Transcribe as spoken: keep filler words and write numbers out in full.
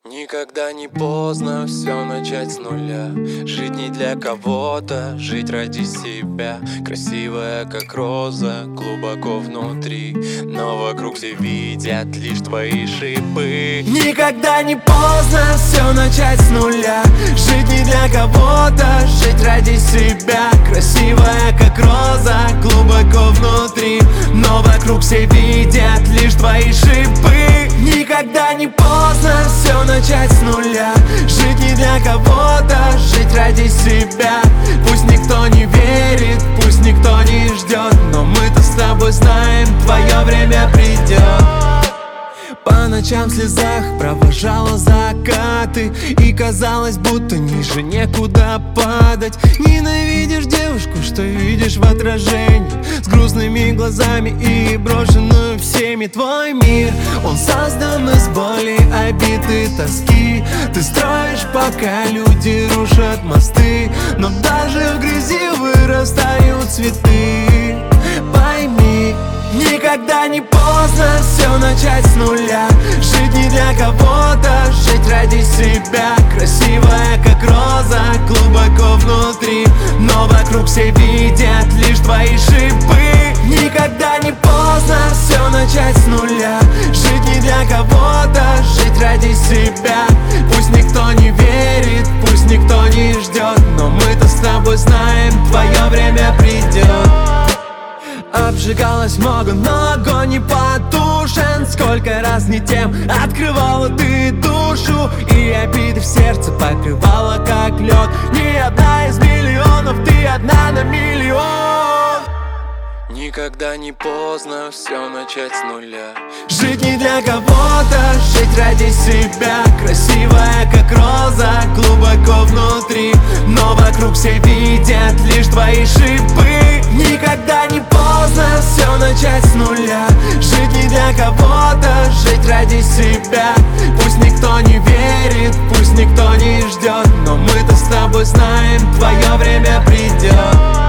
Никогда не поздно все начать с нуля. Жить не для кого-то, жить ради себя. Красивая, как роза, глубоко внутри, но вокруг все видят лишь твои шипы. Никогда не поздно все начать с нуля. Жить не для кого-то, жить ради себя. Красивая, как роза, глубоко внутри, но вокруг все видят лишь твои шипы. Никогда не поздно все начать с нуля. Жить не для кого-то, жить ради себя. Пусть никто не верит, пусть никто не ждет, но мы-то с тобой знаем, твое время придет. По ночам в слезах провожала закаты, и казалось, будто ниже некуда падать. Ненавидишь девушку, что видишь в отражении, с грустными глазами и брошенную всеми. Твой мир, он создан из боли, обид и тоски. Ты строишь, пока люди рушат мосты, но даже в грязи вырастают цветы. Пойми, никогда не поздно все начать с нуля. Жить не для кого-то, жить ради себя. Красивая, как роза, глубоко внутри, но вокруг все видят лишь твои шипы. Никогда не поздно все начать с нуля. Жить не для кого-то, жить ради себя. Пусть никто не верит, пусть никто не ждет, но мы-то с тобой знаем, твое время придет. Обжигалось много, но огонь не потушен. Сколько раз не тем открывала ты душу, и обиды в сердце покрывала как лед. Не одна из миллионов, ты одна на миллион. Никогда не поздно все начать с нуля. Жить не для кого-то, жить ради себя. Красивая, как роза, глубоко внутри, но вокруг все видят лишь твои шипы. Никогда не поздно все начать с нуля. Жить не для кого-то, жить ради себя. Пусть никто не верит, пусть никто не ждет, но мы-то с тобой знаем, твое время придет.